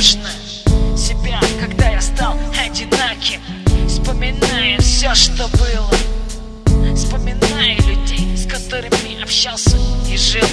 нужно себя, когда я стал одиноким. Вспоминаю все, что было, вспоминаю людей, с которыми общался и жил.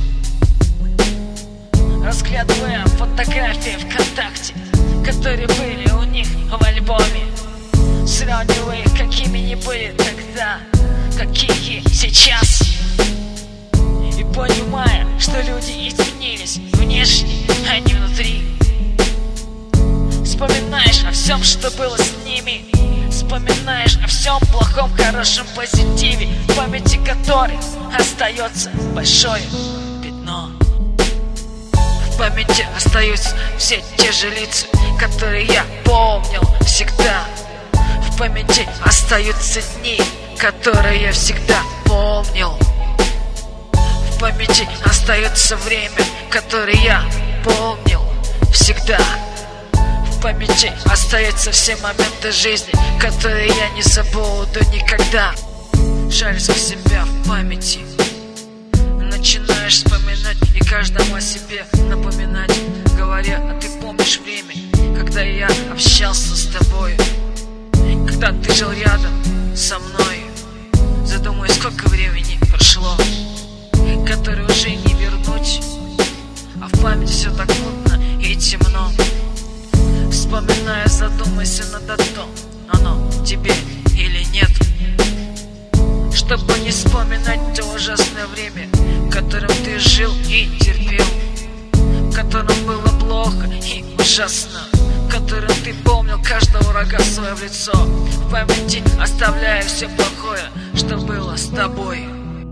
Разглядывая фотографии ВКонтакте, которые были у них в альбоме, сравнивая их, какими они были тогда, какие сейчас, и понимая, что люди изменились внешне, а не внутри. Вспоминаешь о всем, что было с ними, вспоминаешь о всем плохом, хорошем, позитиве, в памяти которой остается большое пятно. В памяти остаются все те же лица, которые я помнил всегда. В памяти остаются дни, которые я всегда помнил. В памяти остается время, которое я помнил всегда. В памяти остаются все моменты жизни, которые я не забуду никогда. Шаришь в себя в памяти, начинаешь вспоминать и каждому о себе напоминать, говоря: а ты помнишь время, когда я общался с тобой, когда ты жил рядом со мной? Задумаюсь, сколько времени прошло, которое уже не вернуть, а в памяти все так мутно и темно. Вспоминая, задумайся над том, оно тебе или нет. Чтобы не вспоминать то ужасное время, в котором ты жил и терпел, в котором было плохо и ужасно, в котором ты помнил каждого врага свое в лицо. В памяти оставляя все плохое, что было с тобой.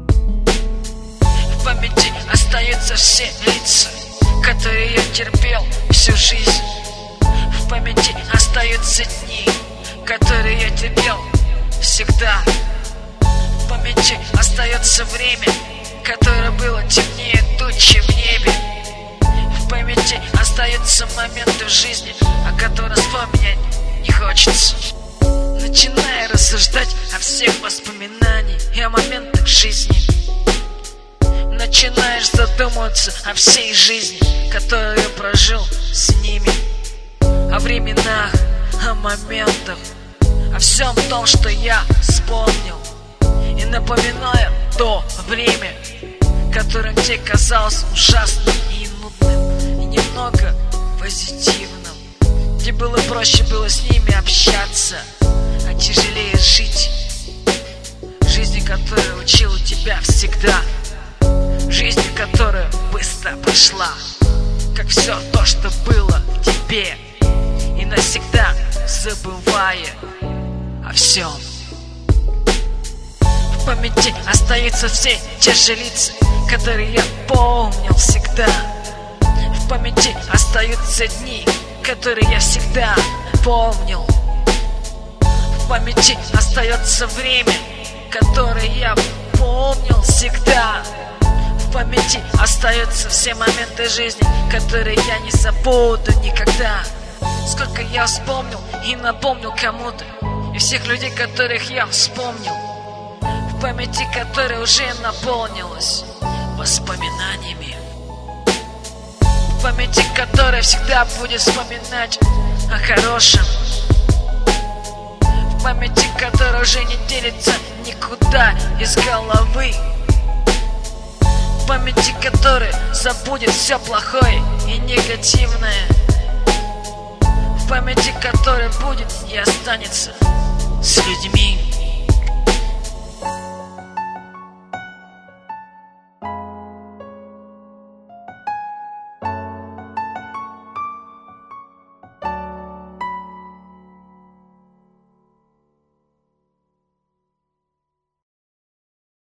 В памяти остаются все лица, которые я терпел всю жизнь. В памяти остаются дни, которые я терпел всегда. В памяти остается время, которое было темнее тучи в небе. В памяти остаются моменты в жизни, о которых вспоминать не хочется. Начиная рассуждать о всех воспоминаниях и о моментах жизни, начинаешь задумываться о всей жизни, которую я прожил с ними, о временах, о моментах, о всем том, что я вспомнил. И напоминаю то время, которое тебе казалось ужасным и нудным, и немного позитивным, где было проще было с ними общаться, а тяжелее жить. Жизнь, которая учила тебя всегда, жизнь, которая быстро прошла, как все то, что было в тебе, и навсегда забывая о всем. В памяти остаются все те же лица, которые я помнил всегда. В памяти остаются дни, которые я всегда помнил. В памяти остается время, которое я помнил всегда. В памяти остаются все моменты жизни, которые я не забуду никогда. Сколько я вспомнил и напомнил кому-то, и всех людей, которых я вспомнил, в памяти которая уже наполнилась воспоминаниями, в памяти которая всегда будет вспоминать о хорошем, в памяти которая уже не делится никуда из головы, в памяти которой забудет все плохое и негативное, в памяти которой будет и останется с людьми.